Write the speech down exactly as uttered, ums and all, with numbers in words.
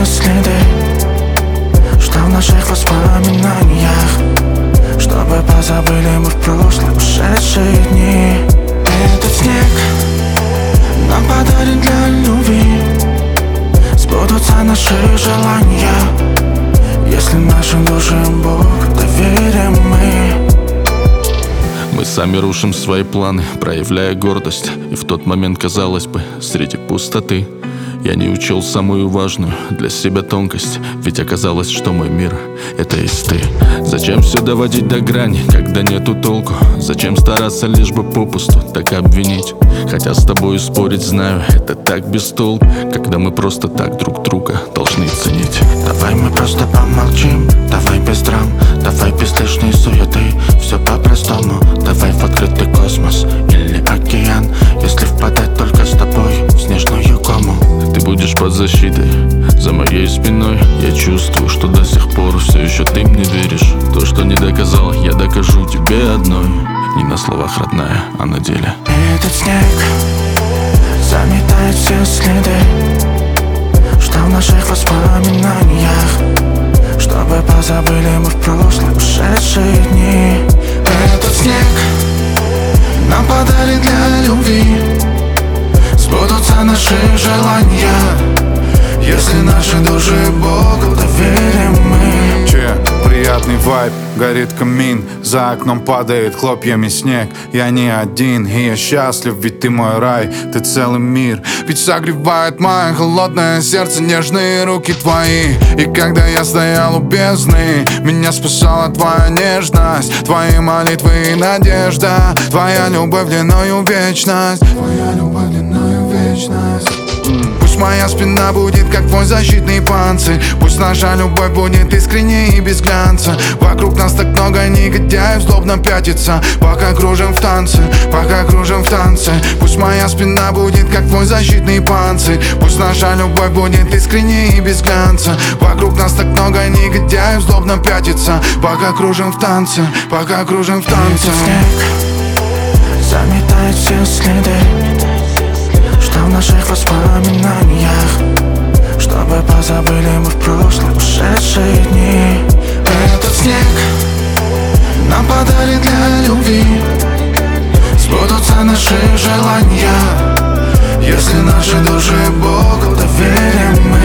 следы, что в наших воспоминаниях, чтобы позабыли мы в прошлом ушедшие дни. Этот снег нам подарен для любви, сбудутся наши желания, если нашим душам Бог доверим мы. Мы сами рушим свои планы, проявляя гордость. И в тот момент, казалось бы, среди пустоты я не учел самую важную для себя тонкость. Ведь оказалось, что мой мир — это есть ты. Зачем все доводить до грани, когда нету толку? Зачем стараться лишь бы попусту так обвинить? Хотя с тобой спорить, знаю, это так без толку, когда мы просто так друг друга должны ценить. Давай мы просто помолчим, давай без драм, давай без лишней суеты, все по-простому. Давай в открытый космос или океан, если впадать только с тобой в снежную кому. Ты будешь под защитой за моей спиной. Я чувствую, что до сих пор все еще ты мне веришь. То, что не доказал, я докажу тебе одной. Не на словах, родная, а на деле. Этот снег заметает все следы, что в наших воспоминаниях, чтобы позабыли мы в прошлом ушедшие дни. Этот снег нам подарен для любви, сбудутся наши желания, если наши души Богу доверим мы. Че, приятный вайб, горит камин, за окном падает хлопьями снег. Я не один, и я счастлив, ведь ты мой рай, ты целый мир. Ведь согревает мое холодное сердце нежные руки твои. И когда я стоял у бездны, меня спасала твоя нежность, твои молитвы и надежда, твоя любовь длиною вечность, твоя любовь длиною вечность. Пусть моя спина будет как твой защитный панцирь, пусть наша любовь будет искренней и без глянца. Вокруг нас так много негодяев злобно пятится, пока кружим в танце, пока кружим в танце. Пусть моя спина будет как твой защитный панцирь, пусть наша любовь будет искренней и без глянца. Вокруг нас так много негодяев злобно пятится, пока кружим в танце, пока кружим в танце. Снег заметает все следы, что в наших воспоминаниях, чтобы позабыли мы в прошлом ушедшие дни. Этот снег нам подарен для любви, сбудутся наши желания, если наши души Богу доверим мы.